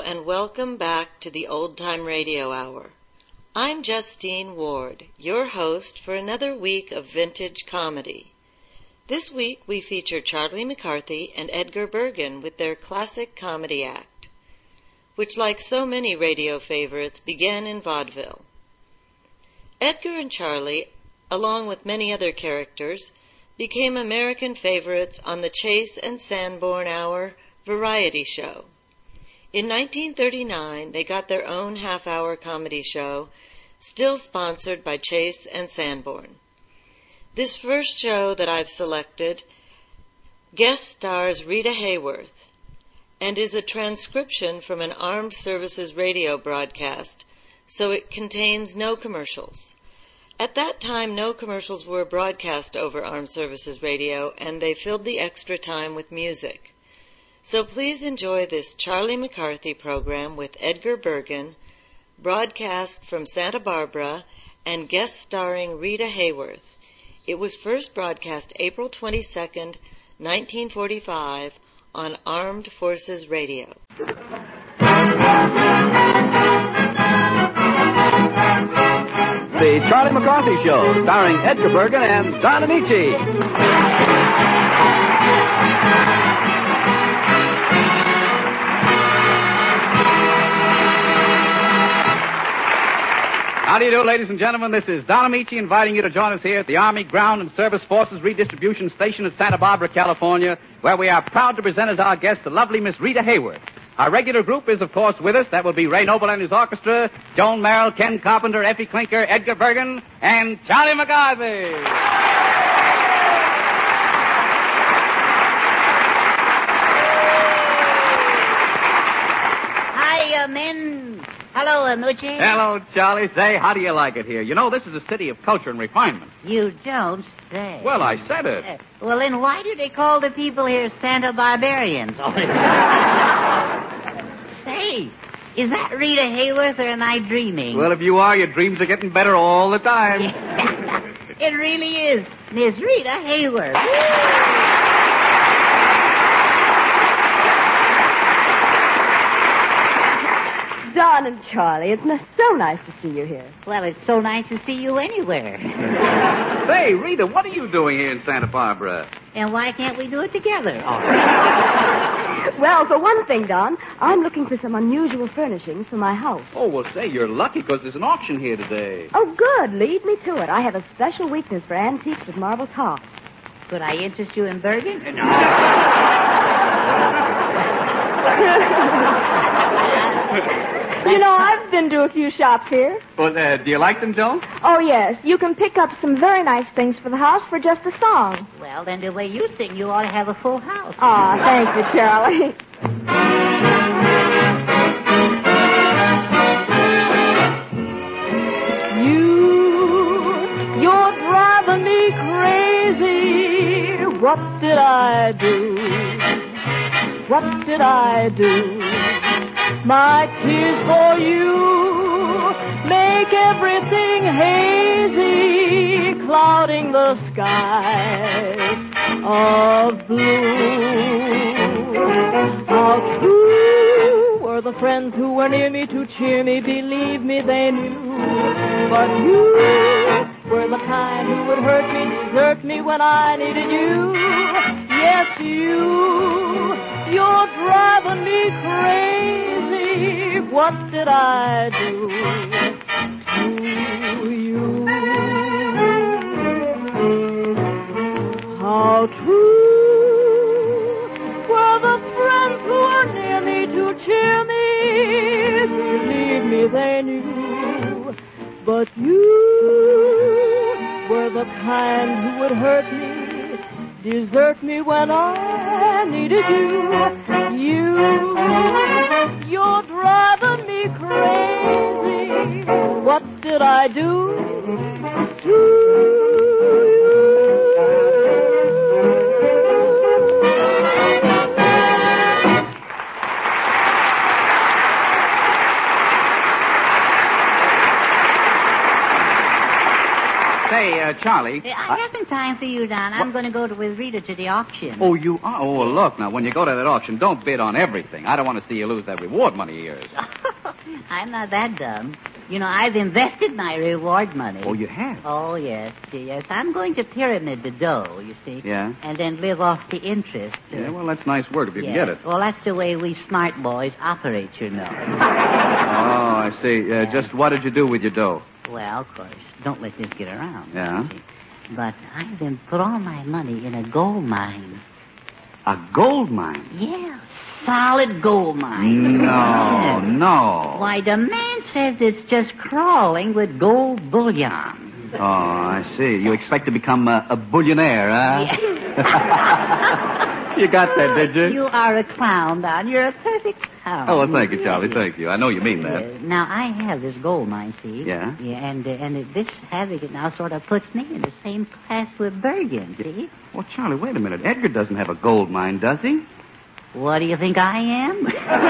and welcome back to the Old Time Radio Hour. I'm Justine Ward, your host for another week of vintage comedy. This week we feature Charlie McCarthy and Edgar Bergen with their classic comedy act, which, like so many radio favorites, began in vaudeville. Edgar and Charlie, along with many other characters, became American favorites on the Chase and Sanborn Hour variety show. In 1939, they got their own half-hour comedy show, still sponsored by Chase and Sanborn. This first show that I've selected guest stars Rita Hayworth and is a transcription from an Armed Services radio broadcast, so it contains no commercials. At that time, no commercials were broadcast over Armed Services Radio, and they filled the extra time with music. So please enjoy this Charlie McCarthy program with Edgar Bergen, broadcast from Santa Barbara and guest starring Rita Hayworth. It was first broadcast April 22nd, 1945 on Armed Forces Radio. The Charlie McCarthy Show, starring Edgar Bergen and Don Amici. How do you do, ladies and gentlemen? This is Don Amici inviting you to join us here at the Army Ground and Service Forces Redistribution Station at Santa Barbara, California, where we are proud to present as our guest the lovely Miss Rita Hayworth. Our regular group is, of course, with us. That will be Ray Noble and his orchestra, Joan Merrill, Ken Carpenter, Effie Clinker, Edgar Bergen, and Charlie McCarthy. Hiya, men. Hello, Amucci. Hello, Charlie. Say, how do you like it here? You know, this is a city of culture and refinement. You don't say. Well, I said it. Well, then why do they call the people here Santa Barbarians? Say, is that Rita Hayworth or am I dreaming? Well, if you are, your dreams are getting better all the time. It really is Miss Rita Hayworth. Don and Charlie, it's so nice to see you here. Well, it's so nice to see you anywhere. Say, Rita, what are you doing here in Santa Barbara? And why can't we do it together? Well, for one thing, Don, I'm looking for some unusual furnishings for my house. Oh, well, say, you're lucky because there's an auction here today. Oh, good. Lead me to it. I have a special weakness for antiques with marble tops. Could I interest you in Bergen? You know, I've been to a few shops here. Well, do you like them, Joan? Oh, yes. You can pick up some very nice things for the house for just a song. Well, then the way you sing, you ought to have a full house. Aw, thank you, Charlie. You're driving me crazy. What did I do? What did I do? My tears for you make everything hazy, clouding the sky of blue. How true were the friends who were near me to cheer me, believe me, they knew. But you were the kind who would hurt me, desert me when I needed you. Yes, you're driving me crazy. What did I do to you? How true were the friends who were near me to cheer me. Believe me, they knew. But you were the kind who would hurt me, desert me when I needed you. You're driving me crazy. What did I do to you? Say, Charlie. I haven't time for you, Don. I'm going to go with Rita to the auction. Oh, you are? Oh, well, look, now, when you go to that auction, don't bid on everything. I don't want to see you lose that reward money of yours. I'm not that dumb. You know, I've invested my reward money. Oh, you have? Oh, yes. I'm going to pyramid the dough, you see. Yeah? And then live off the interest. Yeah, well, that's nice work if you can get it. Well, that's the way we smart boys operate, you know. Oh, I see. Just what did you do with your dough? Well, of course, don't let this get around. Yeah? You see. But I've been put all my money in a gold mine. A gold mine? Yeah, solid gold mine. No. Why, the man says it's just crawling with gold bullion. Oh, I see. You expect to become a billionaire, huh? Yeah. You got that, did you? You are a clown, Don. You're a perfect clown. Oh, well, thank you, Charlie. Thank you. I know you mean that. Now, I have this gold mine, see? Yeah? Yeah, and this having it now sort of puts me in the same class with Bergen, see? Well, Charlie, wait a minute. Edgar doesn't have a gold mine, does he? What do you think I am?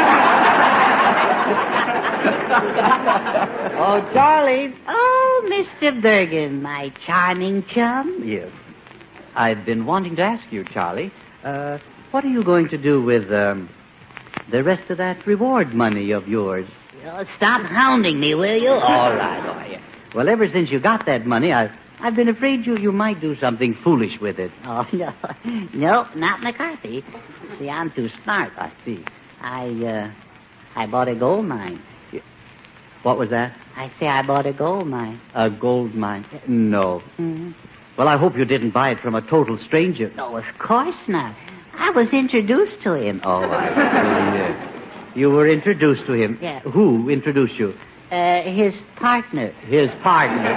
Oh, Charlie. Oh, Mr. Bergen, my charming chum. Yes. I've been wanting to ask you, Charlie, what are you going to do with the rest of that reward money of yours? Oh, stop hounding me, will you? All right. Well, ever since you got that money, I've been afraid you might do something foolish with it. Oh, no. No, not McCarthy. See, I'm too smart. I see. I bought a gold mine. What was that? I say I bought a gold mine. A gold mine? No. Mm-hmm. Well, I hope you didn't buy it from a total stranger. No, of course not. I was introduced to him. Oh, I see. You were introduced to him? Yeah. Who introduced you? His partner. His partner.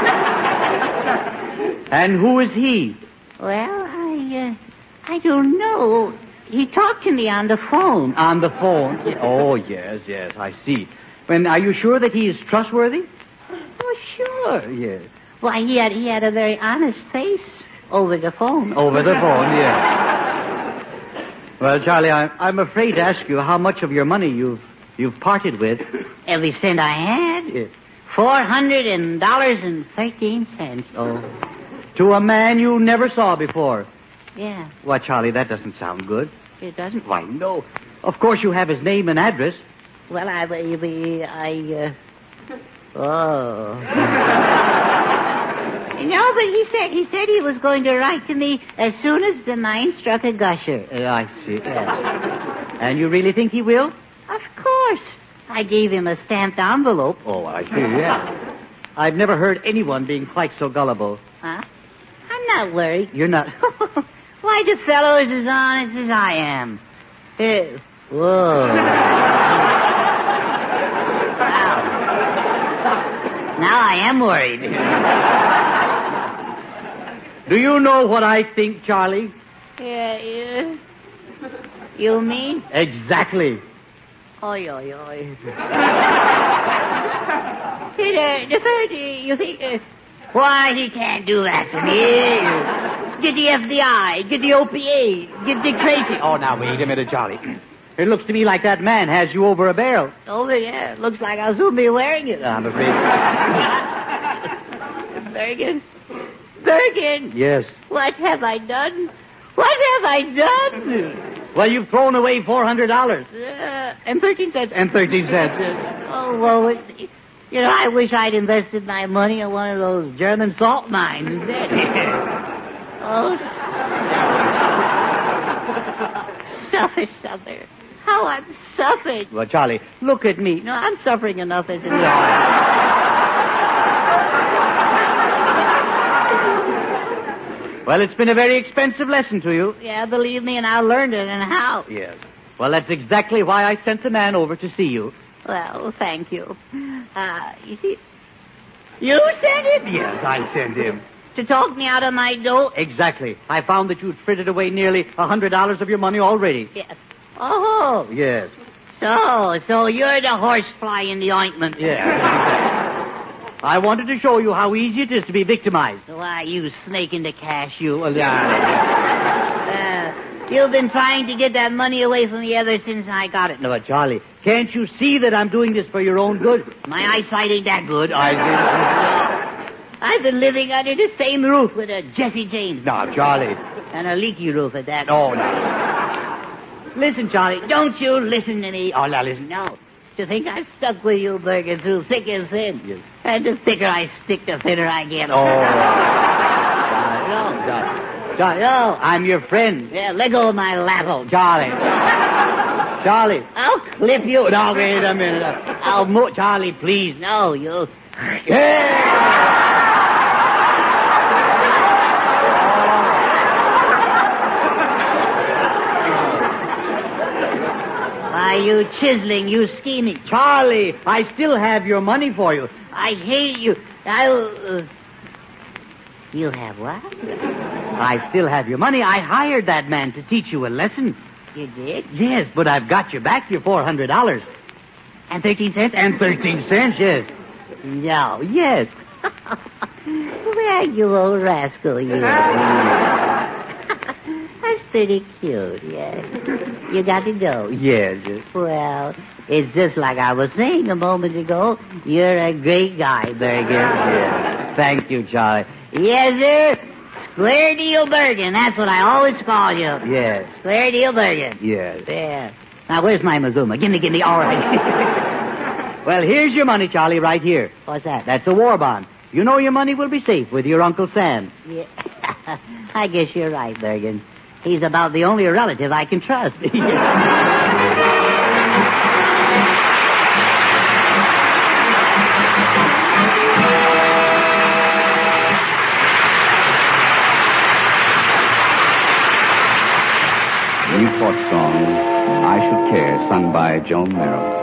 And who is he? Well, I don't know. He talked to me on the phone. On the phone? Oh, yes, I see. And are you sure that he is trustworthy? Oh, sure. Yes. Why, he had a very honest face over the phone. Over the phone, yes. Well, Charlie, I'm afraid to ask you how much of your money you've parted with. Every cent I had. Yes. $400.13. Oh. To a man you never saw before. Yeah. Why, Charlie, that doesn't sound good. It doesn't? Why, no. Of course you have his name and address. Well, oh. No, but he said he was going to write to me as soon as the mine struck a gusher. I see. And you really think he will? Of course. I gave him a stamped envelope. Oh, I see, yeah. I've never heard anyone being quite so gullible. Huh? I'm not worried. You're not? Why, the fellow is as honest as I am. Whoa. Now I am worried. Do you know what I think, Charlie? Yeah. You mean? Exactly. Oi. You think... Why, he can't do that to me. Get the FBI, get the OPA, get Dick Tracy. Oh, now, wait a minute, Charlie. It looks to me like that man has you over a barrel. Over, yeah. Looks like I'll soon be wearing it. I'm afraid. Bergen. Yes. What have I done? Well, you've thrown away $400. And 13 cents. And 13 cents. Oh, well, you know, I wish I'd invested my money in one of those German salt mines instead. Oh. Suffer. How I'm suffering. Well, Charlie, look at me. No, I'm suffering enough as it is. Well, it's been a very expensive lesson to you. Yeah, believe me, and I learned it, and how. Yes. Well, that's exactly why I sent the man over to see you. Well, thank you. You see, you sent it? Yes, I sent him. To talk me out of my dough? Exactly. I found that you'd frittered away nearly $100 of your money already. Yes. Oh. Yes. So you're the horsefly in the ointment. Yeah. I wanted to show you how easy it is to be victimized. Why, you snake in the cash, you. You've been trying to get that money away from me ever since I got it. No, but Charlie, can't you see that I'm doing this for your own good? My eyesight ain't that good. I've been living under the same roof with a Jesse James. No, Charlie. And a leaky roof at that. Oh, no. Listen, Charlie, don't you listen to me. Oh, now listen, no. To think I've stuck with you, Bergen, through thick and thin. Yes. And the thicker I stick, the thinner I get. Oh. Charlie, no, I'm your friend. Yeah, let go of my lasso. Charlie. Charlie. I'll clip you. No, wait a minute. Charlie, please, no, you... Why, you chiseling, you scheming. Charlie, I still have your money for you. I hate you. You have what? I still have your money. I hired that man to teach you a lesson. You did? Yes, but I've got you back your $400. And 13 cents? And 13 cents, yes. No. Yes. Well, you old rascal, you. That's pretty cute, yes. You got to go. Yes. Well, it's just like I was saying a moment ago. You're a great guy, Bergen. Yes. Thank you, Charlie. Yes, sir. Square Deal Bergen. That's what I always call you. Yes. Square Deal Bergen. Yes. Yeah. Now, where's my Mazuma? Gimme. All right. Well, here's your money, Charlie, right here. What's that? That's a war bond. You know your money will be safe with your Uncle Sam. Yeah. I guess you're right, Bergen. He's about the only relative I can trust. Newport song, I Should Care, sung by Joan Merrill.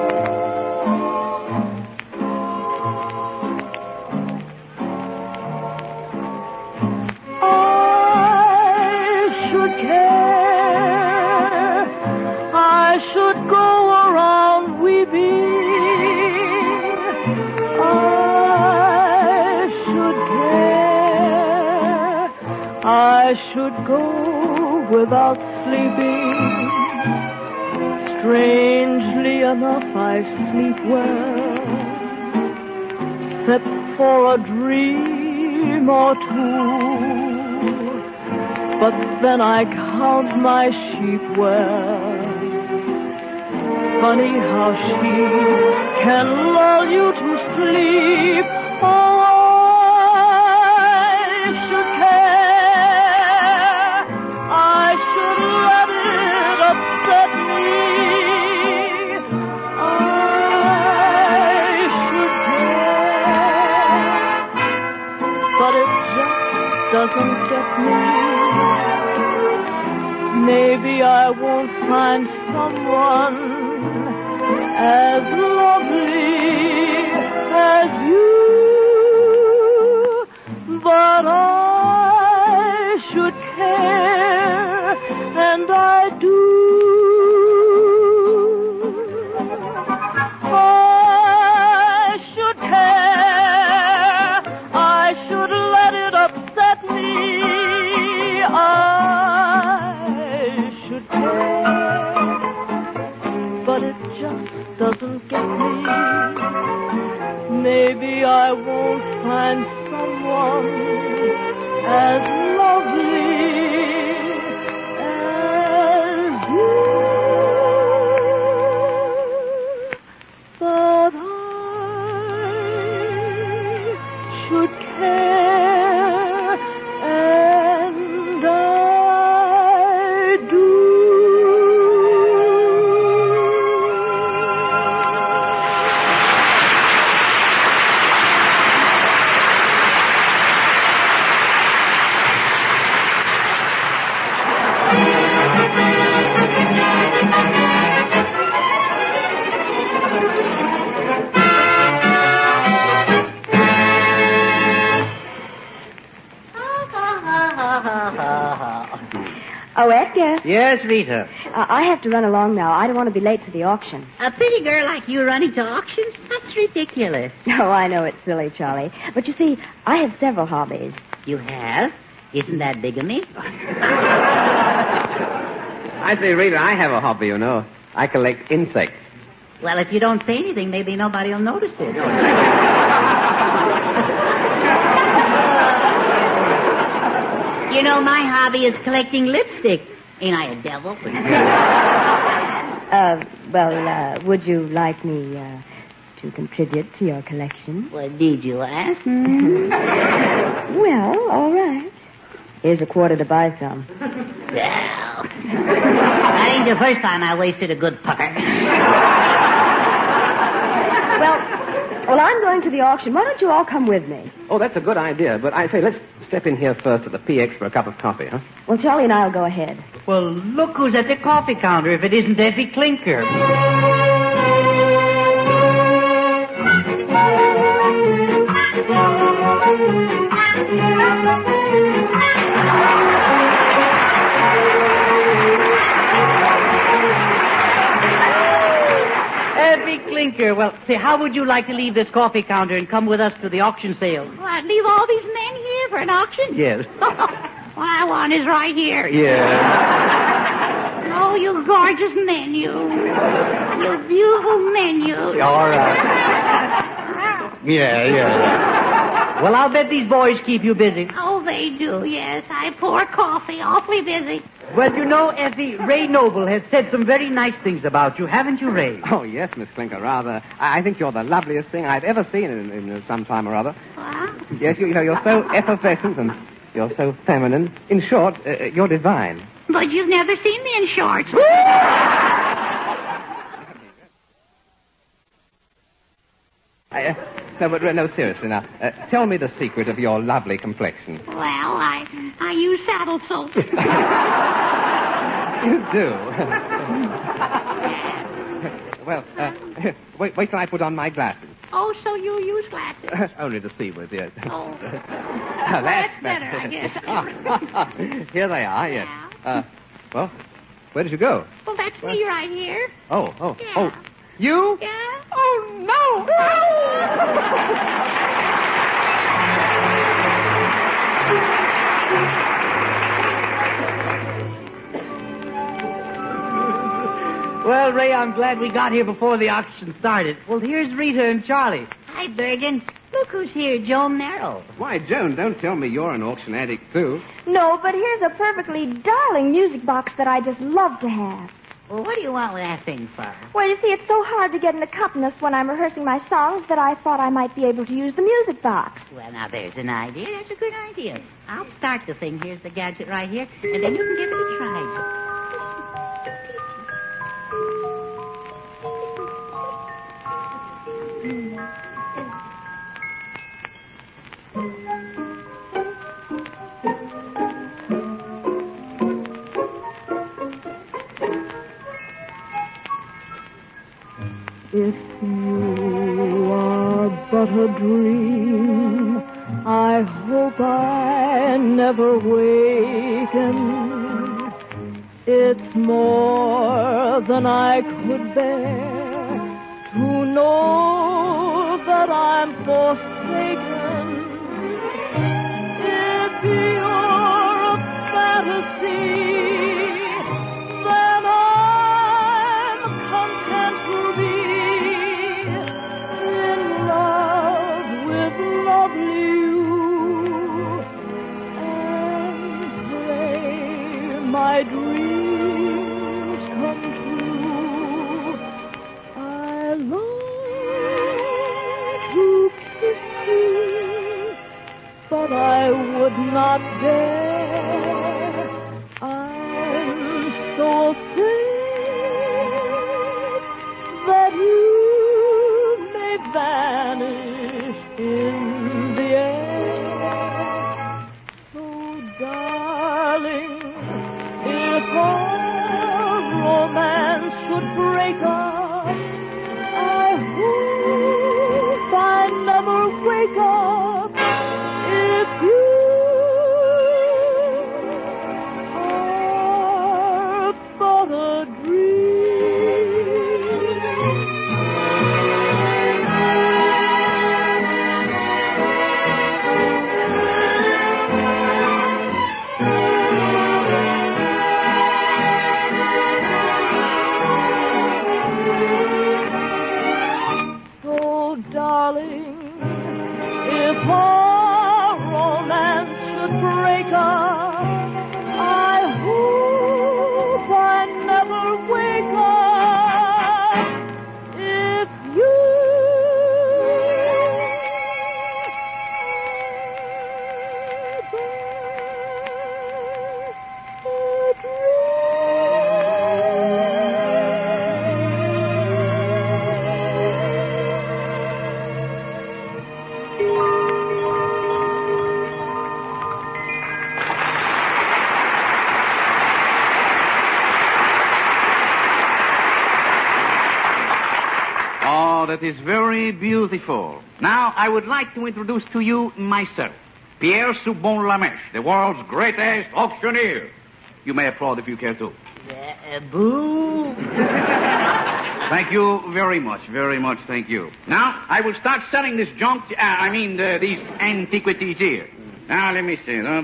I should go without sleeping. Strangely enough, I sleep well, except for a dream or two. But then I count my sheep well. Funny how she can lull you to sleep. Oh, doesn't get me. Maybe I won't find someone as lovely as you, but I should care, and I do. I should care. I should let it upset me. I should care, but it just doesn't get me. Maybe I won't find someone as lovely as you, but I should care, and I do. Oh, Edgar, Yes, Rita. I have to run along now. I don't want to be late for the auction. A pretty girl like you running to auctions? That's ridiculous. Oh, I know it's silly, Charlie. But you see, I have several hobbies. You have? Isn't that bigamy? I say, Rita, I have a hobby, you know. I collect insects. Well, if you don't say anything, maybe nobody will notice it. You know, my hobby is collecting lipstick. Ain't I a devil? Would you like me to contribute to your collection? Well, did you ask? Well, all right. Here's $0.25 to buy some. Well, that ain't the first time I wasted a good pucker. Well, I'm going to the auction. Why don't you all come with me? Oh, that's a good idea. But I say, let's step in here first at the PX for a cup of coffee, huh? Well, Charlie and I'll go ahead. Well, look who's at the coffee counter if it isn't Effie Clinker. Effie Clinker. Well, say, how would you like to leave this coffee counter and come with us to the auction sale? Well, I'd leave all these men here for an auction? Yes. What I want is right here. Yeah. Oh, you gorgeous men, you. You beautiful men, you. All right. Yeah. Well, I'll bet these boys keep you busy. Oh, they do, yes. I pour coffee, awfully busy. Well, you know, Effie, Ray Noble has said some very nice things about you, haven't you, Ray? Oh, yes, Miss Clinker, rather. I think you're the loveliest thing I've ever seen in some time or other. What? Yes, you know, you're so effervescent and you're so feminine. In short, you're divine. But you've never seen me in shorts. No, seriously now. Tell me the secret of your lovely complexion. Well, I use saddle soap. You do? Well, wait till I put on my glasses. Oh, so you use glasses? Only to see with, yes. Oh. Well, that's better, I guess. Here they are, yes. Yeah. Well, where did you go? Well, that's me right here. Oh. Yeah. Oh, you? Yeah? Oh, no! Well, Ray, I'm glad we got here before the auction started. Well, here's Rita and Charlie. Hi, Bergen. Look who's here, Joan Merrill. Why, Joan, don't tell me you're an auction addict, too. No, but here's a perfectly darling music box that I just love to have. Well, what do you want with that thing for? Well, you see, it's so hard to get an accompanist when I'm rehearsing my songs that I thought I might be able to use the music box. Well, now, there's an idea. That's a good idea. I'll start the thing. Here's the gadget right here, and then you can give it a try. If you are but a dream, I hope I never waken. It's more than I could bear to know that I'm forsaken. If you're a fantasy, then I'm content to be in love with lovely you and pray my dreams come true. I long to kiss you, but I would not dare. I'm so afraid that you may vanish in the air. So, darling, if our romance should break up, I hope I never wake up. If you is very beautiful. Now, I would like to introduce to you myself, Pierre Soubon-Lamèche, the world's greatest auctioneer. You may applaud if you care to. Boo. Thank you very much, thank you. Now, I will start selling this junk, these antiquities here. Now, let me see. Now,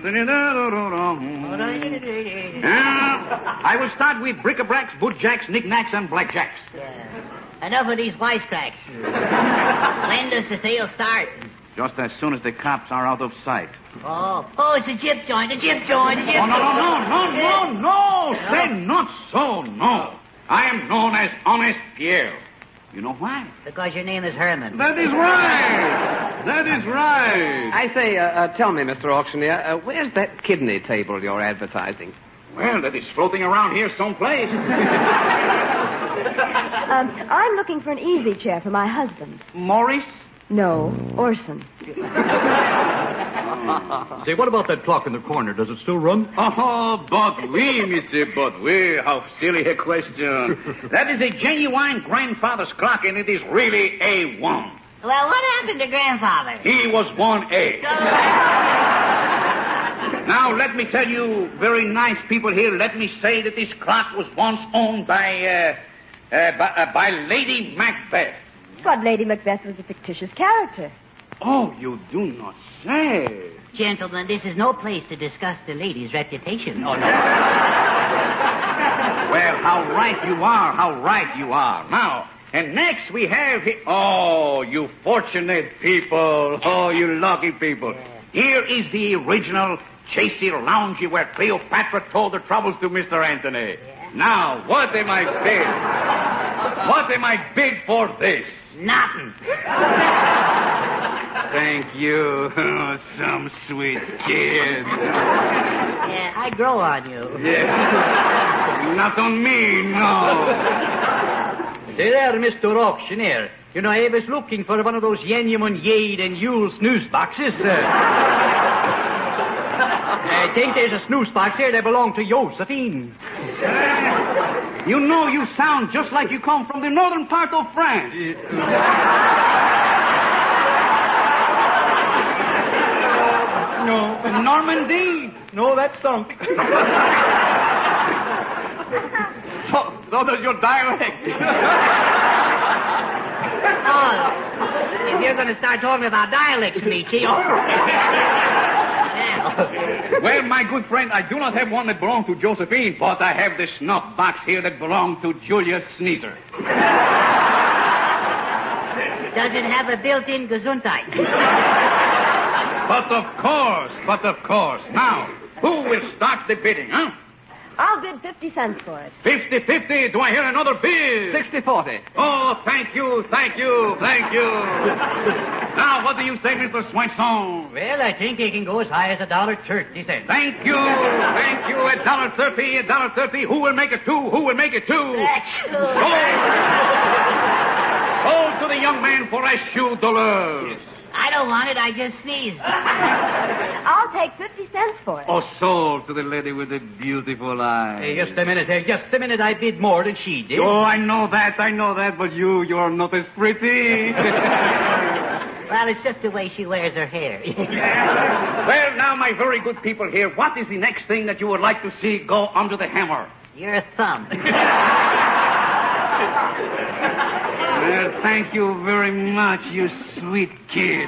I will start with bric-a-bracs, bootjacks, knickknacks, and blackjacks. Enough of these wisecracks. Lend us the sale start. Just as soon as the cops are out of sight. Oh, it's a gyp joint. Oh, no. Say not so, no. I am known as Honest Pierre. You know why? Because your name is Herman. That is right. I say, tell me, Mr. Auctioneer, where's that kidney table you're advertising? Well, that is floating around here someplace. I'm looking for an easy chair for my husband. Maurice? No, Orson. Say, what about that clock in the corner? Does it still run? Oh, but oui, Monsieur, but oui. How silly a question. That is a genuine grandfather's clock, and it is really A1. Well, what happened to grandfather? He was born A. Now, let me tell you, very nice people here, let me say that this clock was once owned by Lady Macbeth. But Lady Macbeth was a fictitious character. Oh, you do not say. Gentlemen, this is no place to discuss the lady's reputation. Oh, no. Well, how right you are. Now, and next we have... Oh, you fortunate people. Oh, you lucky people. Here is the original Chasey Loungy where Cleopatra told her troubles to Mr. Anthony. Now, what am I bid? What am I bid for this? Nothing. Thank you. Oh, some sweet kid. Yeah, I grow on you. Yeah. Not on me, no. Say there, Mr. Auctioneer. You know, I was looking for one of those Yenyamon, Yade, and Yule snooze boxes. I think there's a snooze box here that belongs to Josephine. You know, you sound just like you come from the northern part of France. No. Normandy? No, that's sunk. So does your dialect. Oh, if you're going to start talking about dialects, Michi. Well, my good friend, I do not have one that belongs to Josephine, but I have the snuff box here that belongs to Julius Sneezer. Does it have a built-in Gesundheit? But of course. Now, who will start the bidding, huh? I'll bid 50 cents for it. 50-50. Do I hear another bid? 60-40. Oh, thank you. Now, what do you say, Mr. Swanson? Well, I think he can go as high as $1.30. Thank you. $1.30. Who will make it two? That's good. Hold to the young man for a shoe dollar. I don't want it. I just sneezed. I'll take 50 cents for it. Oh, sold to the lady with the beautiful eyes. Hey, just a minute. I bid more than she did. Oh, I know that, but you're not as pretty. Well, it's just the way she wears her hair. Well, now, my very good people here, what is the next thing that you would like to see go under the hammer? Your thumb. Well, thank you very much, you sweet kid.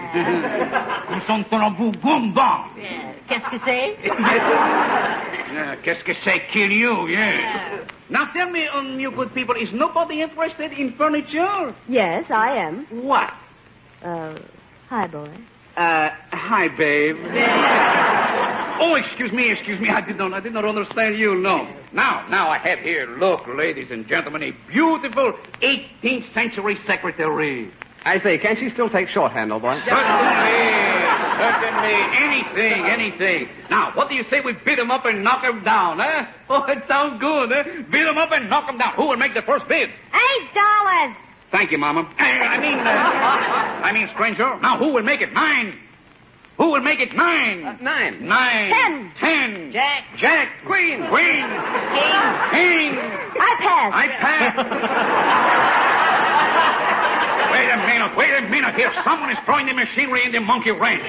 Qu'est-ce que c'est? Qu'est-ce que c'est kill you, yes. Now tell me, you good people, is nobody interested in furniture? Yes, I am. What? Hi, boy. Hi, babe. Oh, excuse me. I did not understand you, no. Now I have here, look, ladies and gentlemen, a beautiful 18th century secretary. I say, can't she still take shorthand, old boy? Certainly. Anything. Now, what do you say we beat him up and knock him down, eh? Oh, it sounds good, eh? Beat him up and knock him down. Who will make the first bid? $8. Thank you, Mama. I mean, stranger. Now, who will make it? 9. Who will make it? 9. 9. 9. 10. Jack. Queen. King. I pass. Well, Wait a minute. Here, someone is throwing the machinery in the monkey wrench.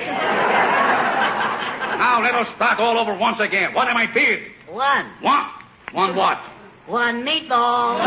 Now, let us start all over once again. What am I bid? One. One what? One meatball.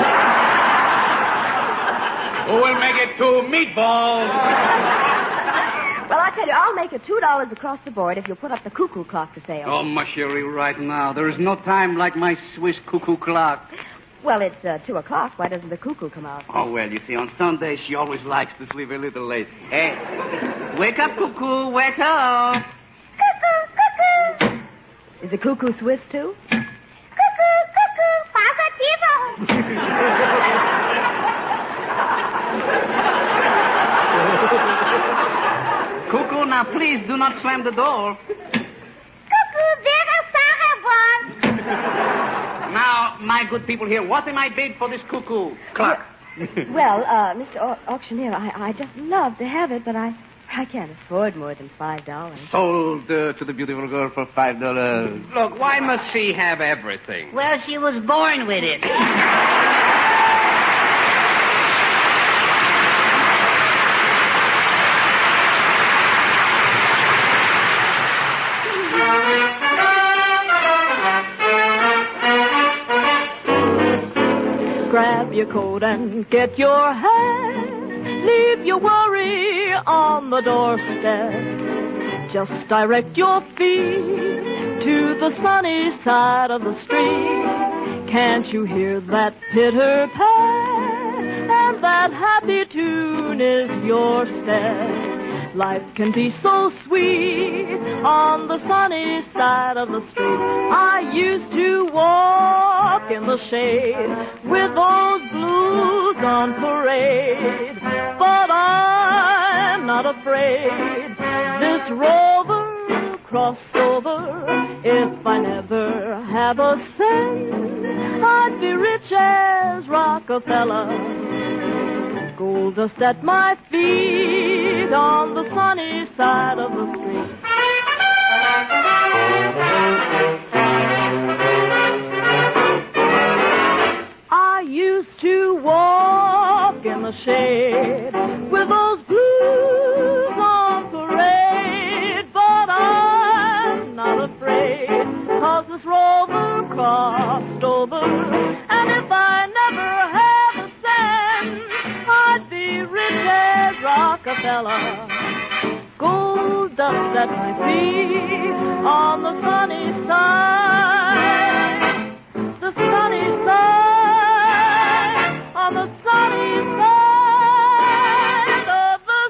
Who will make it 2 meatballs? Well, I tell you, I'll make it $2 across the board if you'll put up the cuckoo clock for sale. Oh, Machinery, right now. There is no time like my Swiss cuckoo clock. Well, it's 2 o'clock. Why doesn't the cuckoo come out? Oh, well, you see, on Sunday, she always likes to sleep a little late. Hey, wake up, cuckoo, wake up. Cuckoo, cuckoo. Is the cuckoo Swiss, too? Cuckoo, cuckoo, positivo. Cuckoo, now, please do not slam the door. Cuckoo, vera sarabon. Now, my good people here, what am I bid for this cuckoo clock? Well, Mr. Auctioneer, I just love to have it, but I can't afford more than $5. Sold to the beautiful girl for $5. Look, why must she have everything? Well, she was born with it. Grab your coat and get your hat. Leave your worry on the doorstep. Just direct your feet to the sunny side of the street. Can't you hear that pitter-pat? And that happy tune is your step. Life can be so sweet on the sunny side of the street. I used to walk in the shade with those blues on parade, but I'm not afraid. This rover crossed over. If I never have a cent, I'd be rich as Rockefeller. Gold dust at my feet on the sunny side of the street. I used to walk in the shade with those blues on parade, but I'm not afraid, 'cause this rover crossed over, and if I never have a cent, I'd be rich as Rockefeller. Gold dust at my feet on the sunny side. The sunny side. On the sunny side of the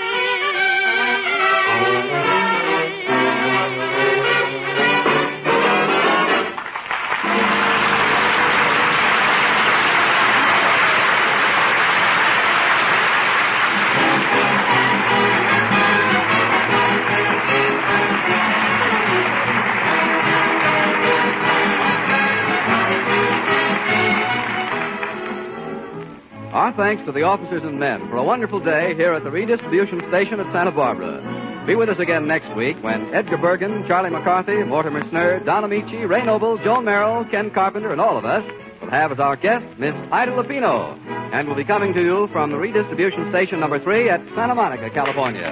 Our thanks to the officers and men for a wonderful day here at the redistribution station at Santa Barbara. Be with us again next week when Edgar Bergen, Charlie McCarthy, Mortimer Snerd, Don Amici, Ray Noble, Joan Merrill, Ken Carpenter, and all of us will have as our guest Miss Ida Lupino, and will be coming to you from the redistribution station number 3 at Santa Monica, California.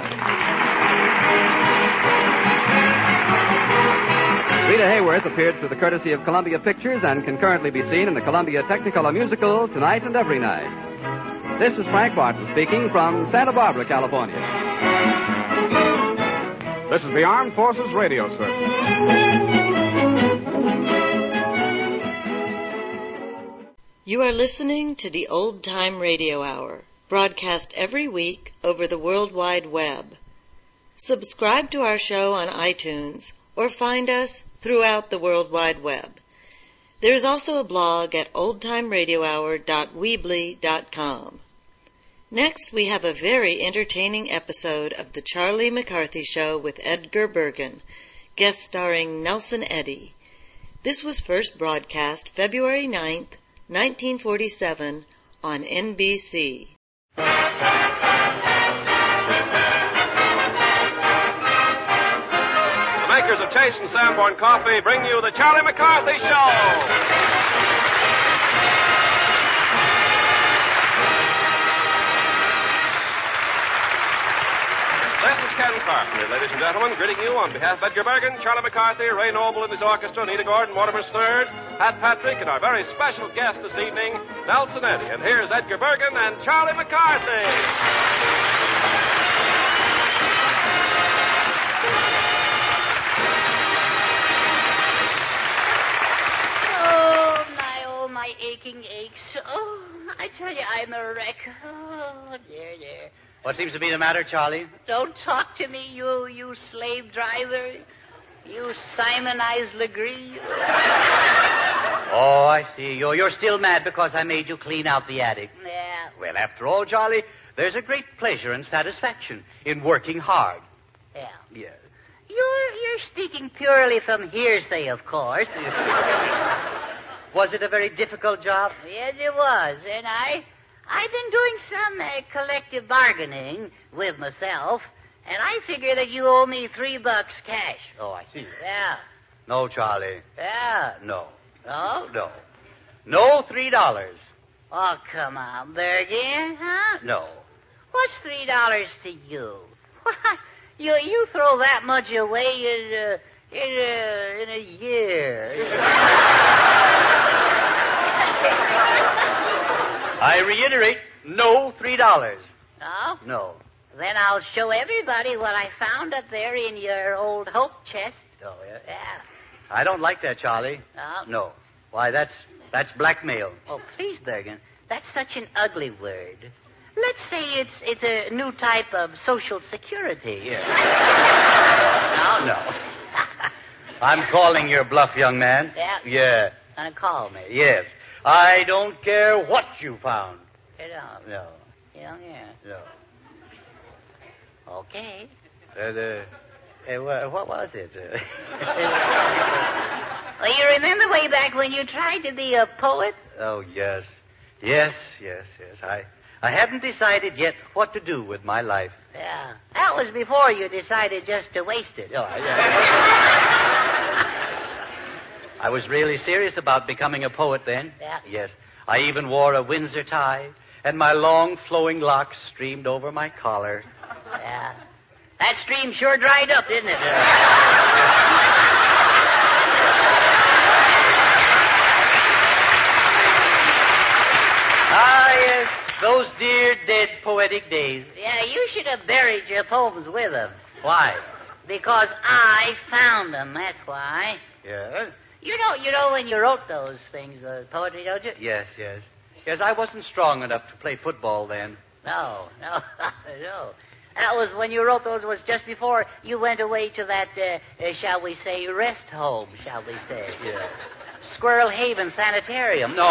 Rita Hayworth appeared through the courtesy of Columbia Pictures and can currently be seen in the Columbia Technicolor musical Tonight and Every Night. This is Frank Barton speaking from Santa Barbara, California. This is the Armed Forces Radio Service. You are listening to the Old Time Radio Hour, broadcast every week over the World Wide Web. Subscribe to our show on iTunes or find us throughout the World Wide Web. There is also a blog at oldtimeradiohour.weebly.com. Next, we have a very entertaining episode of The Charlie McCarthy Show with Edgar Bergen, guest starring Nelson Eddy. This was first broadcast February 9th, 1947 on NBC. The makers of Chase and Sanborn Coffee bring you the Charlie McCarthy Show. This is Ken Carpenter, ladies and gentlemen, greeting you on behalf of Edgar Bergen, Charlie McCarthy, Ray Noble and his orchestra, Nita Gordon, Mortimer Snerd, Pat Patrick, and our very special guest this evening, Nelson Eddy. And here's Edgar Bergen and Charlie McCarthy. My aching aches. Oh, I tell you, I'm a wreck. Oh, dear, dear. What seems to be the matter, Charlie? Don't talk to me, you slave driver. You Simonized Legree. Oh, I see. You're still mad because I made you clean out the attic. Yeah. Well, after all, Charlie, there's a great pleasure and satisfaction in working hard. Yeah. Yeah. You're speaking purely from hearsay, of course. Was it a very difficult job? Yes, it was. And I've been doing some collective bargaining with myself, and I figure that you owe me $3 cash. Oh, I see. Yeah. No, Charlie. Yeah. No. No? No. No $3. Oh, come on, Bergen, huh? No. What's $3 to you? You throw that much away in a year. I reiterate, no $3. No? No. Then I'll show everybody what I found up there in your old hope chest. Oh, yeah? Yeah. I don't like that, Charlie. No? No. Why, that's blackmail. Oh, please, Bergen. That's such an ugly word. Let's say it's a new type of social security. Yeah. No. I'm calling your bluff, young man. Yeah? Yeah. Gonna call me? Yes. I don't care what you found. You don't? No. You don't care? No. Okay. What was it? Well, you remember way back when you tried to be a poet? Oh, yes. Yes. I haven't decided yet what to do with my life. Yeah. That was before you decided just to waste it. Oh, yeah. I was really serious about becoming a poet then. Yeah. Yes. I even wore a Windsor tie, and my long flowing locks streamed over my collar. Yeah. That stream sure dried up, didn't it? Ah, yes. Those dear dead poetic days. Yeah, you should have buried your poems with them. Why? Because I found them, that's why. Yeah? You know when you wrote those things, poetry, don't you? Yes. Yes, I wasn't strong enough to play football then. No. That was when you wrote those, was just before you went away to that, shall we say, rest home, shall we say. Yeah. Squirrel Haven Sanitarium. No.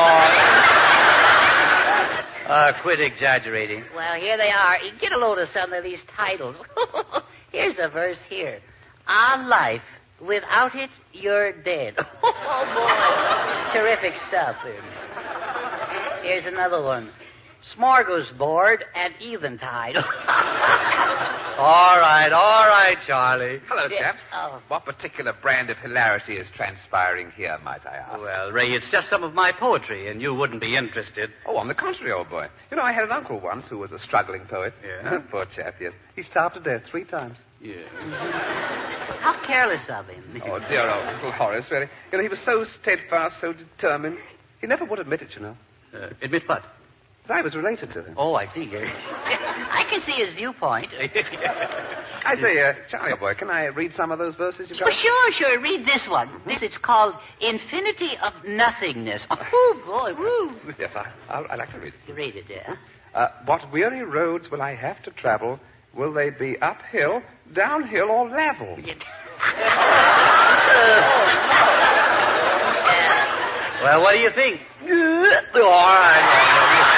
Quit exaggerating. Well, here they are. Get a load of some of these titles. Here's a verse here. On life, without it, you're dead. Oh, boy. Terrific stuff. Here's another one. Smorgasbord at eventide. All right, Charlie. Hello, chaps. Oh. What particular brand of hilarity is transpiring here, might I ask? Well, Ray, it's just some of my poetry, and you wouldn't be interested. Oh, on the contrary, old boy. You know, I had an uncle once who was a struggling poet. Yeah? Poor chap, yes. He starved to death 3 times. Yeah. How careless of him. Oh, dear old Uncle Horace, really. You know, he was so steadfast, so determined. He never would admit it, you know. Admit what? That I was related to him. Oh, I see. I can see his viewpoint. I say, Charlie, old boy, can I read some of those verses you got? Oh, sure. Read this one. It's called Infinity of Nothingness. Oh, boy, woo. Yes, I'd like to read it. You read it, yeah? What weary roads will I have to travel? Will they be uphill, downhill, or level? Well, what do you think? All right.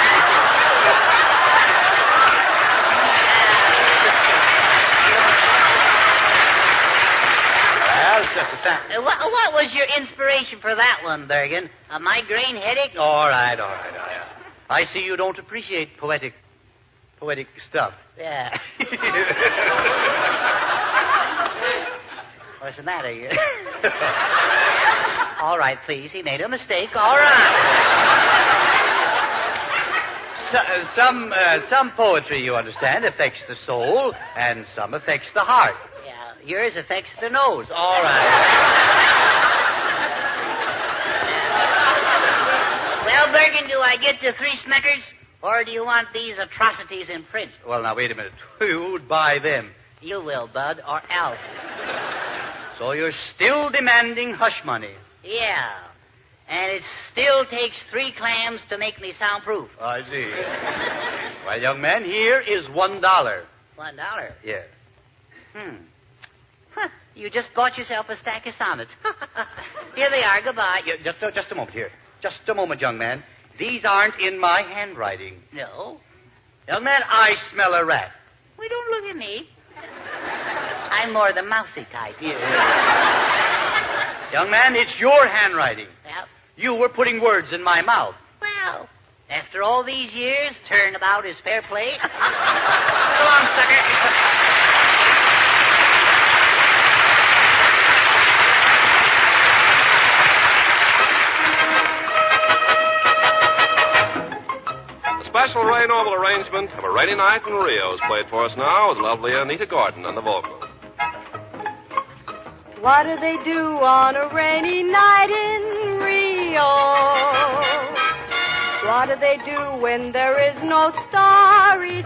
What was your inspiration for that one, Bergen? A migraine headache? All right. I see you don't appreciate poetic stuff. Yeah. What's the matter? All right, please. He made a mistake. All right. Some poetry, you understand, affects the soul, and some affects the heart. Yeah, yours affects the nose. All right. Well, Bergen, do I get the 3 Snickers? Or do you want these atrocities in print? Well, now, wait a minute. Who'd buy them? You will, Bud, or else. So you're still demanding hush money? Yeah. And it still takes 3 clams to make me soundproof. I see. Well, young man, here is $1. $1? Yeah. Huh. You just bought yourself a stack of sonnets. Here they are. Goodbye. Yeah, just a moment here. Just a moment, young man. These aren't in my handwriting. No. Young man, I smell a rat. Well, don't look at me. I'm more the mousy type. Yeah. Young man, it's your handwriting. Well, you were putting words in my mouth. Well, after all these years, turnabout is fair play. Go on, sucker. Special Ray Noble arrangement of A Rainy Night in Rio is played for us now with lovely Anita Gordon on the vocal. What do they do on a rainy night in Rio? What do they do when there is no starry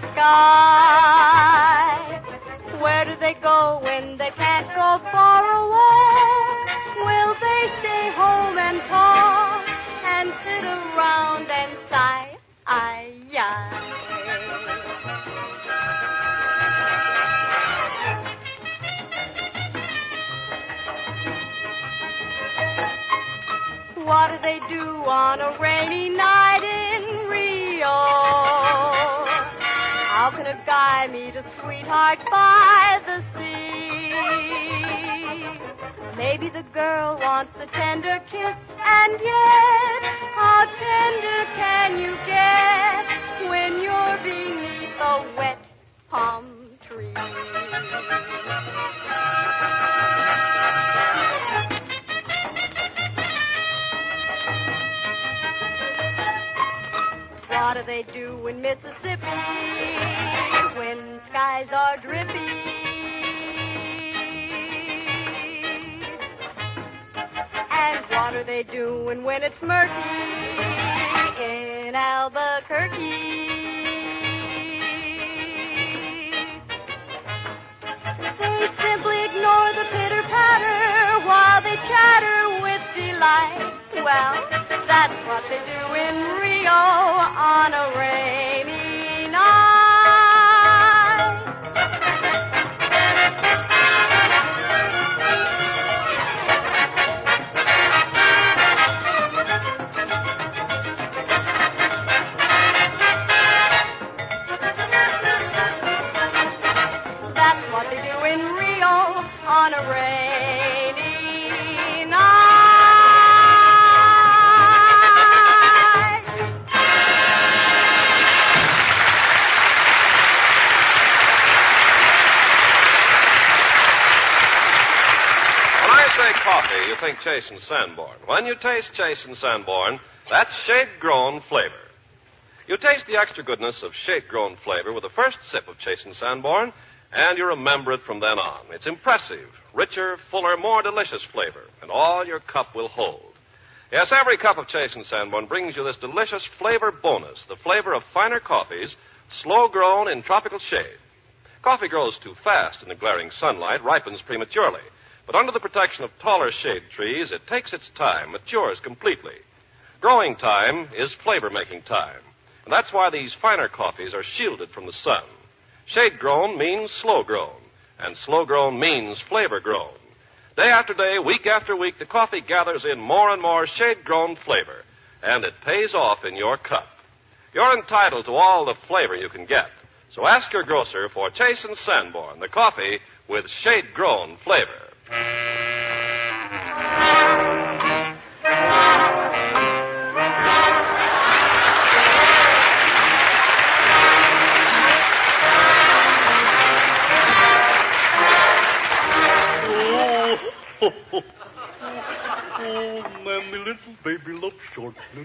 sky? Where do they go when they can't go far away? Will they stay home and talk and sit around and sigh? What do they do on a rainy night in Rio? How can a guy meet a sweetheart by the sea? Maybe the girl wants a tender kiss, and yet how tender can you get when you're beneath a wet palm tree? What do they do in Mississippi when skies are drippy? And what are they doing when it's murky in Albuquerque? They simply ignore the pitter-patter while they chatter with delight. Well, that's what they do in Rio on a rainy night. That's what they do in Rio on a rainy night. Coffee, you think Chase and Sanborn. When you taste Chase and Sanborn, that's shade-grown flavor. You taste the extra goodness of shade-grown flavor with the first sip of Chase and Sanborn, and you remember it from then on. It's impressive, richer, fuller, more delicious flavor, and all your cup will hold. Yes, every cup of Chase and Sanborn brings you this delicious flavor bonus, the flavor of finer coffees, slow-grown in tropical shade. Coffee grows too fast in the glaring sunlight, ripens prematurely. But under the protection of taller shade trees, it takes its time, matures completely. Growing time is flavor-making time. And that's why these finer coffees are shielded from the sun. Shade-grown means slow-grown, and slow-grown means flavor-grown. Day after day, week after week, the coffee gathers in more and more shade-grown flavor, and it pays off in your cup. You're entitled to all the flavor you can get. So ask your grocer for Chase and Sanborn, the coffee with shade-grown flavor. Oh, mammy, little baby love shortening,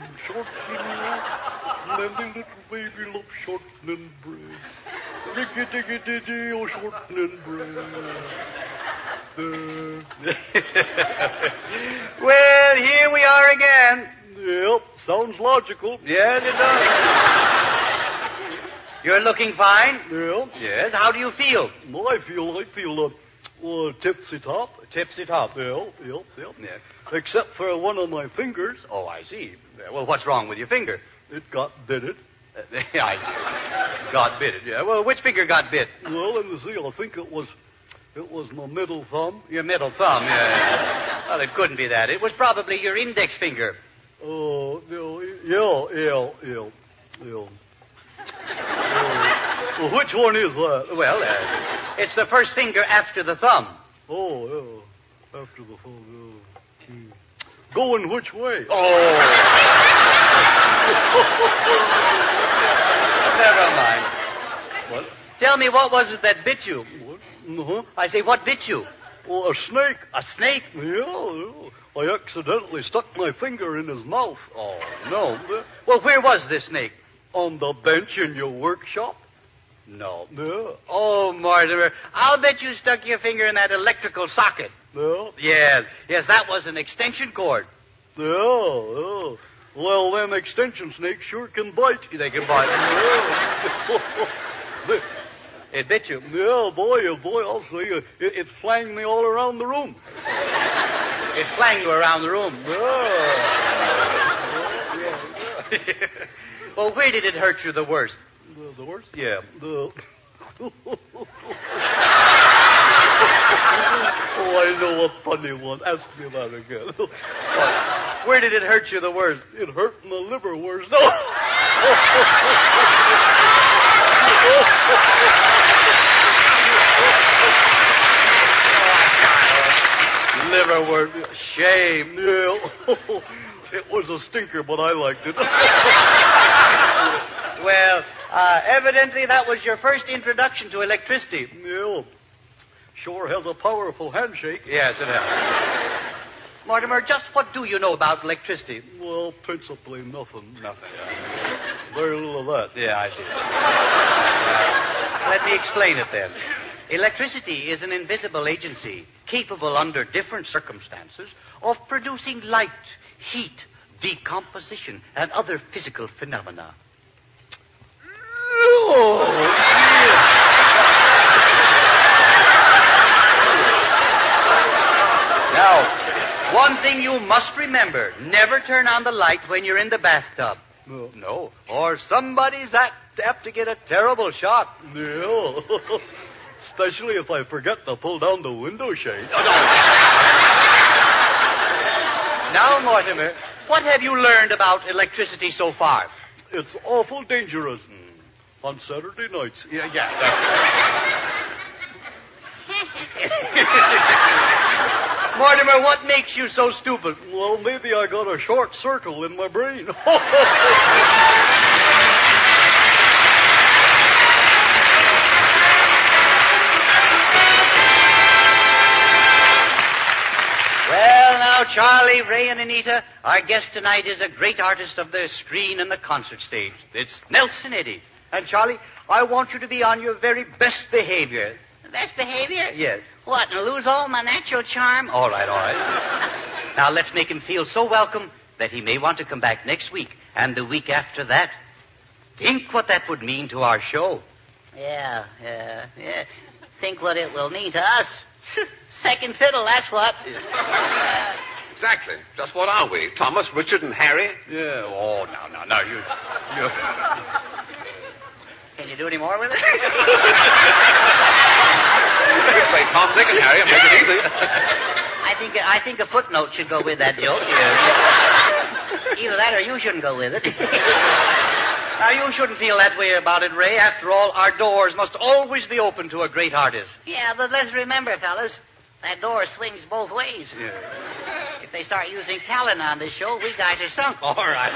mammy, little baby love shortening bread. Diggy, diggy, diggy, oh, shortening bread. Well, here we are again. Yep, sounds logical. Yes, it does. You're looking fine? Yep. Yes, how do you feel? Well, I feel tipsy top. Tipsy top. Yep. Yeah. Except for one of my fingers. Oh, I see. Well, what's wrong with your finger? It got bitted. I got bit. Yeah. Well, which finger got bit? Well, let me see. I think it was my middle thumb. Your middle thumb, yeah. Well, it couldn't be that. It was probably your index finger. Oh, yeah. Well, which one is that? Well, it's the first finger after the thumb. Oh, yeah. After the thumb, yeah. Going which way? Oh. Never mind. What? Tell me, what was it that bit you? What? Uh-huh. I say, what bit you? Oh, a snake. A snake? Yeah. I accidentally stuck my finger in his mouth. Oh, no. Well, where was this snake? On the bench in your workshop. No. Yeah. Oh, Mortimer, I'll bet you stuck your finger in that electrical socket. Yeah. Yes, that was an extension cord. Yeah. Well, them extension snakes sure can bite. They can bite. Yeah. It bit you. Yeah, boy, I'll say it flanged me all around the room. It flanged you around the room. Yeah. Well, where did it hurt you the worst? The worst? Yeah. Oh, I know a funny one. Ask me that again. Where did it hurt you the worst? It hurt my liver worse. Liver worse. Shame. Yeah. It was a stinker, but I liked it. Well, evidently that was your first introduction to electricity. Yeah. Sure has a powerful handshake. Yes, it has. Mortimer, just what do you know about electricity? Well, principally nothing. Nothing. Very little of that. Yeah, I see. Let me explain it then. Electricity is an invisible agency capable under different circumstances of producing light, heat, decomposition, and other physical phenomena. Now, one thing you must remember, never turn on the light when you're in the bathtub. No, or somebody's apt to get a terrible shock. Yeah. Especially if I forget to pull down the window shade. Now, Mortimer, what have you learned about electricity so far? It's awful dangerous. On Saturday nights. Yeah. Mortimer, what makes you so stupid? Well, maybe I got a short circle in my brain. Well, now, Charlie, Ray, and Anita, our guest tonight is a great artist of the screen and the concert stage. It's Nelson Eddy. And, Charlie, I want you to be on your very best behavior. Best behavior? Yes. What, and lose all my natural charm? All right. Now, let's make him feel so welcome that he may want to come back next week and the week after that. Think what that would mean to our show. Yeah. Think what it will mean to us. Second fiddle, that's what. Exactly. Just what are we? Thomas, Richard, and Harry? Yeah. Oh, no. You... Can you do any more with it? Say Tom, Dick, and Harry, and make it easy. I think a footnote should go with that joke. Yeah. Either that or you shouldn't go with it. Now, you shouldn't feel that way about it, Ray. After all, our doors must always be open to a great artist. Yeah, but let's remember, fellas, that door swings both ways. Yeah. If they start using Callan on this show, we guys are sunk. All right.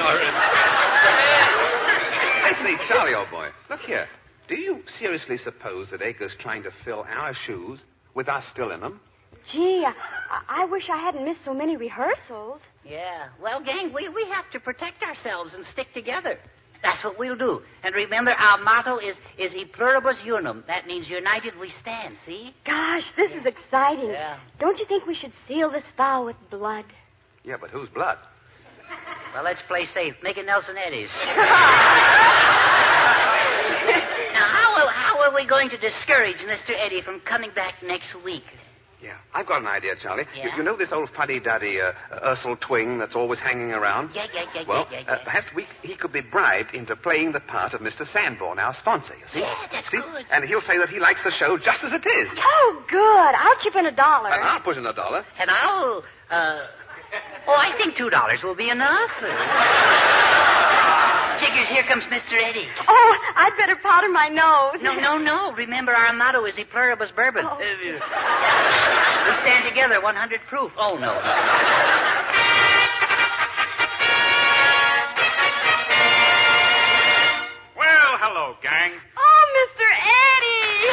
I see, Charlie, old boy. Look here. Do you seriously suppose that Acre's trying to fill our shoes with us still in them? Gee, I wish I hadn't missed so many rehearsals. Yeah. Well, gang, we have to protect ourselves and stick together. That's what we'll do. And remember, our motto is E pluribus unum. That means united we stand, see? Gosh, this is exciting. Yeah. Don't you think we should seal this vow with blood? Yeah, but whose blood? Well, let's play safe. Make it Nelson Eddy's. Now, how are we going to discourage Mr. Eddy from coming back next week? Yeah, I've got an idea, Charlie. Yeah? You know this old fuddy-duddy Ursel Twing that's always hanging around? Yeah. Well, perhaps he could be bribed into playing the part of Mr. Sanborn, our sponsor, you see? Yeah, that's good. And he'll say that he likes the show just as it is. Oh, good. I'll chip in $1. And I'll put in $1. And I'll, I think $2 will be enough. Jiggers, here comes Mr. Eddy. Oh, I'd better powder my nose. No. Remember, our motto is E pluribus bourbon. Oh. We stand together, 100 proof. Oh, no. Well, hello, gang. Oh, Mr. Eddy.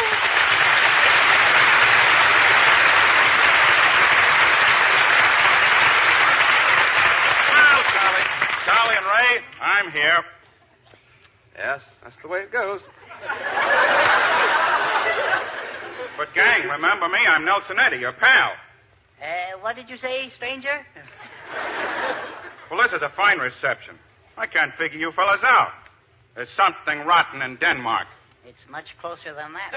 Well, Charlie and Ray, I'm here. Yes, that's the way it goes. But, gang, remember me. I'm Nelson Eddy, your pal. What did you say, stranger? Well, this is a fine reception. I can't figure you fellas out. There's something rotten in Denmark. It's much closer than that.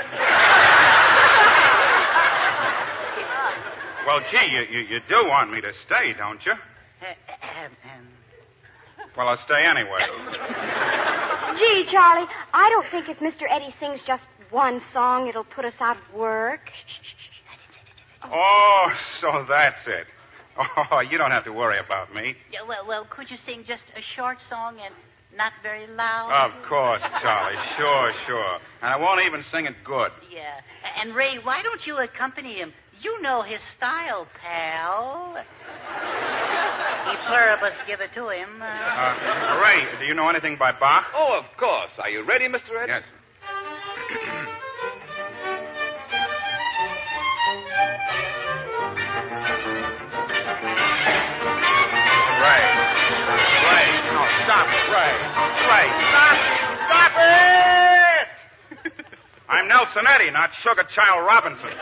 Well, gee, you do want me to stay, don't you? Well, I'll stay anyway. Gee, Charlie, I don't think if Mr. Eddy sings just one song, it'll put us out of work. Oh, so that's it. Oh, you don't have to worry about me. Yeah, well, could you sing just a short song and not very loud? Of course, Charlie. Sure. And I won't even sing it good. Yeah. And Ray, why don't you accompany him? You know his style, pal. E pluribus, give it to him. Ray, do you know anything by Bach? Oh, of course. Are you ready, Mr. Eddy? Yes. Ray. No, stop it, Ray. Stop it! I'm Nelson Eddy, not Sugar Child Robinson.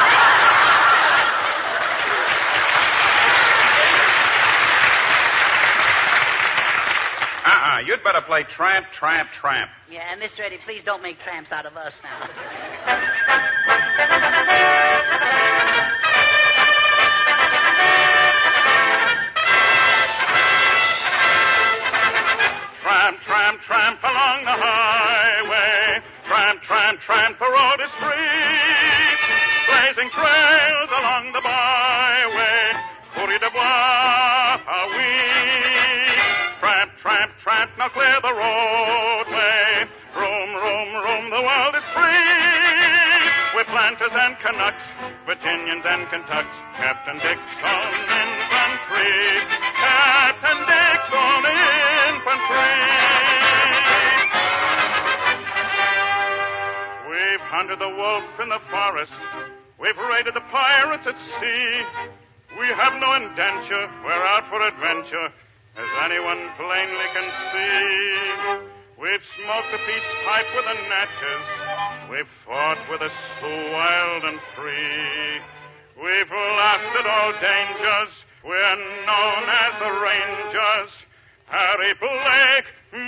You'd better play Tramp, Tramp, Tramp. Yeah, and Mr. Eddy, please don't make tramps out of us now. Tramp, tramp, tramp along the highway. Tramp, tramp, tramp, the road is free. Blazing trails along the byway. Courrier de bois, Tramp, tramp, tramp, now clear the roadway. Roam, the world is free. We're planters and Canucks, Virginians and Kentucks, Captain Dixon Infantry. Captain Dixon Infantry. We've hunted the wolf in the forest. We've raided the pirates at sea. We have no indenture. We're out for adventure, as anyone plainly can see. We've smoked a peace pipe with the Natchez. We've fought with the Sioux wild and free. We've laughed at all dangers. We're known as the Rangers. Harry Blake,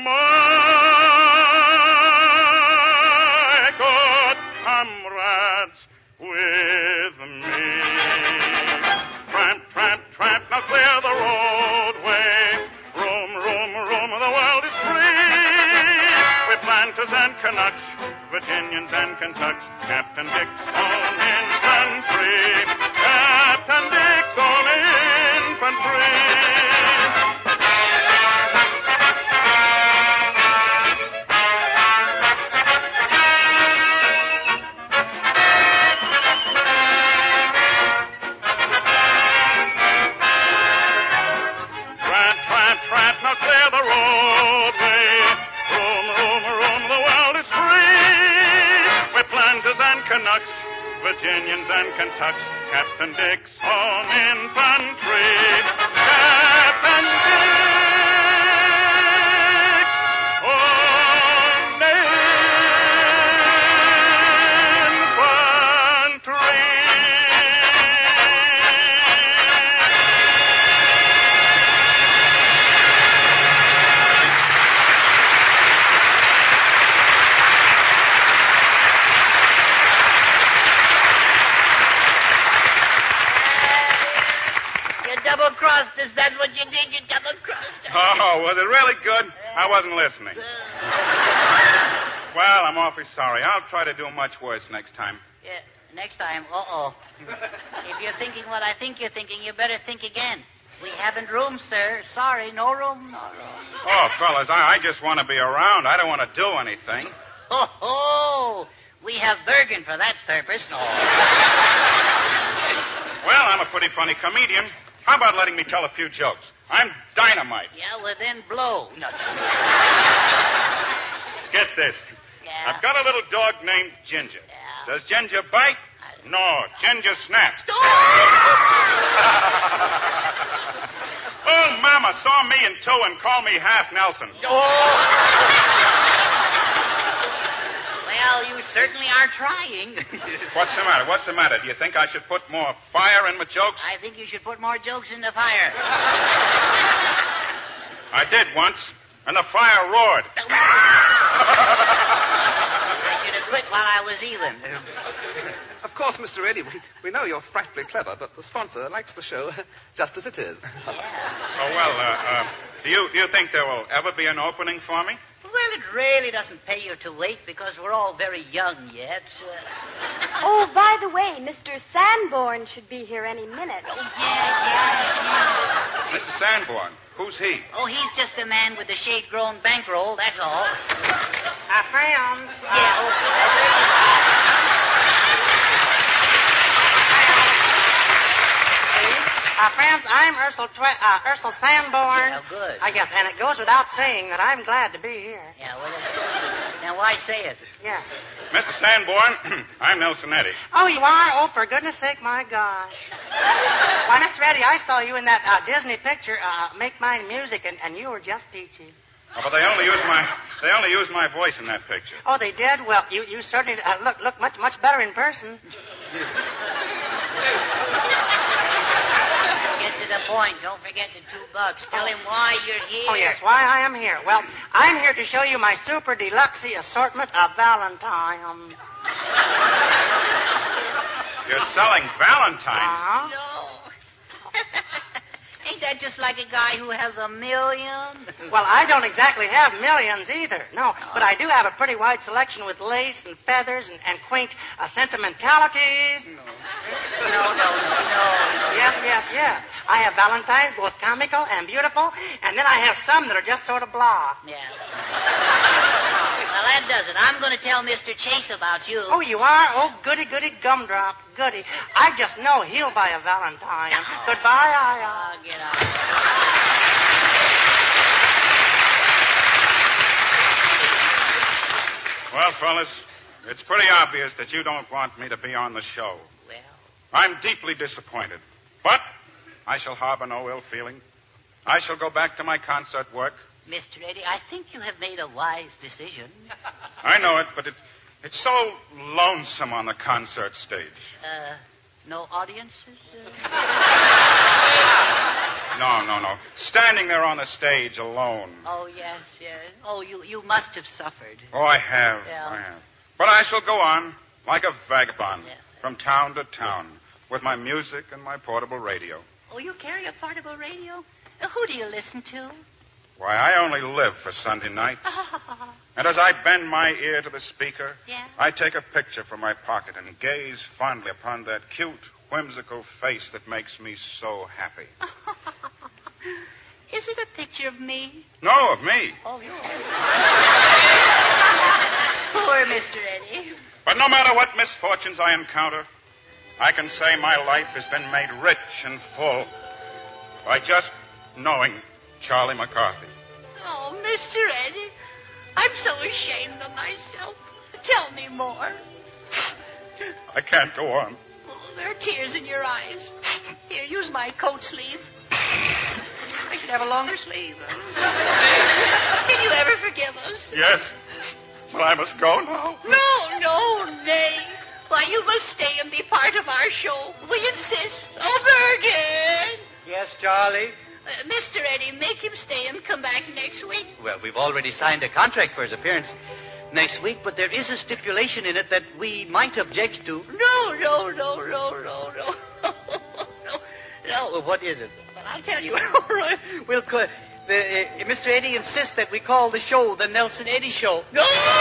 my good comrades, with me. Tramp, tramp, tramp, now clear the roadway. Roam, the world is free. We're planters and Canucks, Virginians and Kentucks, Captain Dixon Infantry. Captain Dixon Infantry. Tramp, now clear the roadway. Roam, the world is free. We're planters and Canucks, Virginians and Kentucks, Captain Dixon Infantry. Captain Dixon double-crossed us. That's what you did. You double-crossed us. Oh, was it really good? I wasn't listening. Well, I'm awfully sorry. I'll try to do much worse next time. Yeah, next time. If you're thinking what I think you're thinking, you better think again. We haven't room, sir. Sorry, no room, no room. Oh, fellas, I just want to be around. I don't want to do anything. We have Bergen for that purpose. No. Well, I'm a pretty funny comedian. How about letting me tell a few jokes? I'm dynamite. Yeah, well, then blow. No. Get this. Yeah. I've got a little dog named Ginger. Yeah. Does Ginger bite? No, Ginger snaps. Oh, Mama saw me in two and called me half Nelson. Well, you certainly are trying. What's the matter? What's the matter? Do you think I should put more fire in my jokes? I think you should put more jokes in the fire. I did once, and the fire roared. I should have quit while I was even. Of course, Mr. Eddy, we know you're frightfully clever, but the sponsor likes the show just as it is. Oh, well, do you think there will ever be an opening for me? Well, it really doesn't pay you to wait because we're all very young yet. Oh, by the way, Mr. Sanborn should be here any minute. Yeah. Mr. Sanborn, who's he? Oh, he's just a man with a shade-grown bankroll, that's all. Friends. Friends, I'm Ursel Sanborn. Yeah, good. I guess, and it goes without saying that I'm glad to be here. Yeah, well, now why say it? Yeah. Mr. Sanborn, I'm Nelson Eddy. Oh, you are? Oh, for goodness sake, my gosh. Why, Mr. Eddy, I saw you in that Disney picture, Make Mine Music, and you were just peachy. Oh, but they only used my voice in that picture. Oh, they did? Well, you certainly look much better in person. Get to the point. Don't forget the $2. Tell him why you're here. Oh, yes, why I am here. Well, I'm here to show you my super deluxe assortment of Valentines. You're selling Valentines? Uh-huh. No. Ain't that just like a guy who has $1 million? Well, I don't exactly have millions either, no. But I do have a pretty wide selection with lace and feathers and quaint sentimentalities. No. Yes. I have Valentines, both comical and beautiful, and then I have some that are just sort of blah. Yeah. Well, that does it. I'm going to tell Mr. Chase about you. Oh, you are? Oh, goody, gumdrop, goody. I just know he'll buy a Valentine. Oh. Goodbye, Get out. Well, fellas, it's pretty obvious that you don't want me to be on the show. Well, I'm deeply disappointed. But I shall harbor no ill feeling. I shall go back to my concert work. Mr. Eddy, I think you have made a wise decision. I know it, but it's so lonesome on the concert stage. No audiences? No. Standing there on the stage alone. Oh, yes. Oh, you must have suffered. Oh, I have. Yeah. I have. But I shall go on like a vagabond Yeah. from town to town with my music and my portable radio. Oh, you carry a portable radio? Who do you listen to? Why, I only live for Sunday nights. And as I bend my ear to the speaker, Yeah. I take a picture from my pocket and gaze fondly upon that cute, whimsical face that makes me so happy. Is it a picture of me? No, of me. Oh, you. Poor Mr. Eddy. But no matter what misfortunes I encounter, I can say my life has been made rich and full by just knowing Charlie McCarthy. Oh, Mr. Eddy, I'm so ashamed of myself. Tell me more. I can't go on. Oh, there are tears in your eyes. Here, use my coat sleeve. I should have a longer sleeve. Can you ever forgive us? Yes, but I must go now. No, nay. Why, you must stay and be part of our show. We insist. Oh, Bergen! Yes, Charlie? Mr. Eddie, make him stay and come back next week. Well, we've already signed a contract for his appearance next week, but there is a stipulation in it that we might object to. No. No, what is it? Well, I'll tell you. We'll Mr. Eddie insists that we call the show the Nelson Eddy Show. No!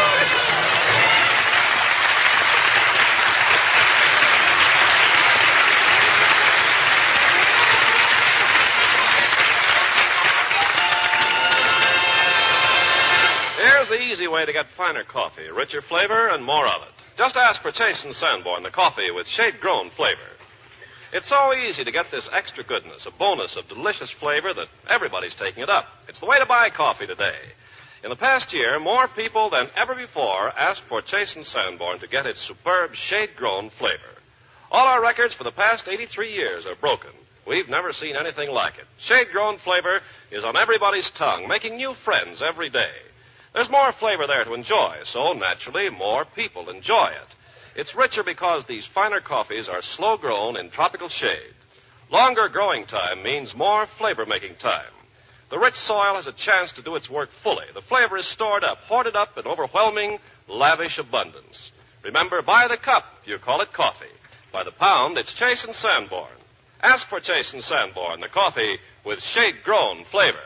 Here's the easy way to get finer coffee, richer flavor, and more of it. Just ask for Chase and Sanborn, the coffee with shade-grown flavor. It's so easy to get this extra goodness, a bonus of delicious flavor that everybody's taking it up. It's the way to buy coffee today. In the past year, more people than ever before asked for Chase and Sanborn to get its superb shade-grown flavor. All our records for the past 83 years are broken. We've never seen anything like it. Shade-grown flavor is on everybody's tongue, making new friends every day. There's more flavor there to enjoy, so naturally more people enjoy it. It's richer because these finer coffees are slow-grown in tropical shade. Longer growing time means more flavor-making time. The rich soil has a chance to do its work fully. The flavor is stored up, hoarded up in overwhelming, lavish abundance. Remember, by the cup, you call it coffee. By the pound, it's Chase and Sanborn. Ask for Chase and Sanborn, the coffee with shade-grown flavor.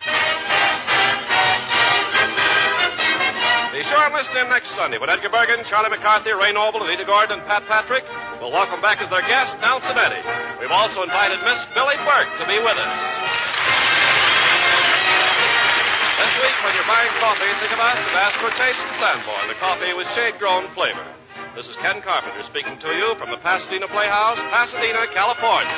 Be sure and listen in next Sunday when Edgar Bergen, Charlie McCarthy, Ray Noble, Anita Gordon, and Pat Patrick will welcome back as their guest Nelson Eddy. We've also invited Miss Billy Burke to be with us. This week, when you're buying coffee, think of us and ask for Chase and Sanborn, the coffee with shade-grown flavor. This is Ken Carpenter speaking to you from the Pasadena Playhouse, Pasadena, California.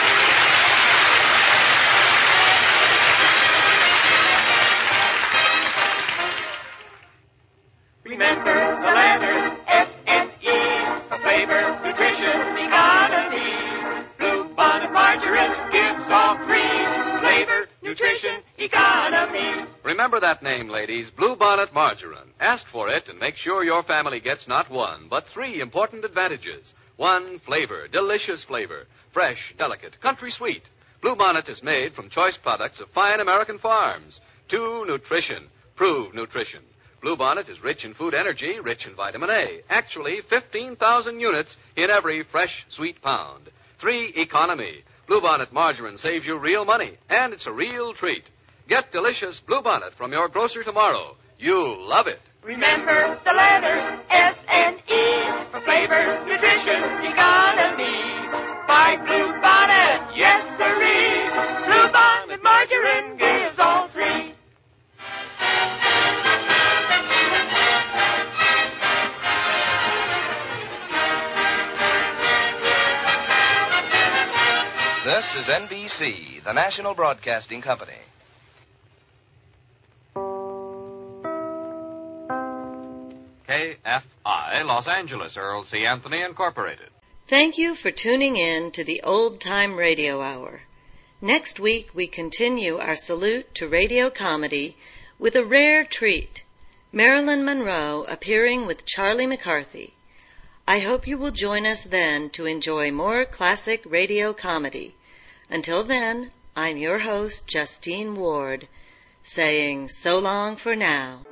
Remember the letters F-N-E for flavor, nutrition, economy. Blue Bonnet Margarine gives all three. Flavor, nutrition, economy. Remember that name, ladies, Blue Bonnet Margarine. Ask for it and make sure your family gets not one, but three important advantages. One, flavor, delicious flavor, fresh, delicate, country sweet. Blue Bonnet is made from choice products of fine American farms. Two, nutrition, proved nutrition. Blue Bonnet is rich in food energy, rich in vitamin A. Actually, 15,000 units in every fresh, sweet pound. 3, economy. Blue Bonnet margarine saves you real money, and it's a real treat. Get delicious Blue Bonnet from your grocer tomorrow. You'll love it. Remember the letters F-N-E for flavor, nutrition, economy. Buy Blue Bonnet, yes sirree. Blue Bonnet margarine gives all three. This is NBC, the National Broadcasting Company. KFI, Los Angeles, Earl C. Anthony Incorporated. Thank you for tuning in to the Old Time Radio Hour. Next week, we continue our salute to radio comedy with a rare treat, Marilyn Monroe appearing with Charlie McCarthy. I hope you will join us then to enjoy more classic radio comedy. Until then, I'm your host, Justine Ward, saying so long for now.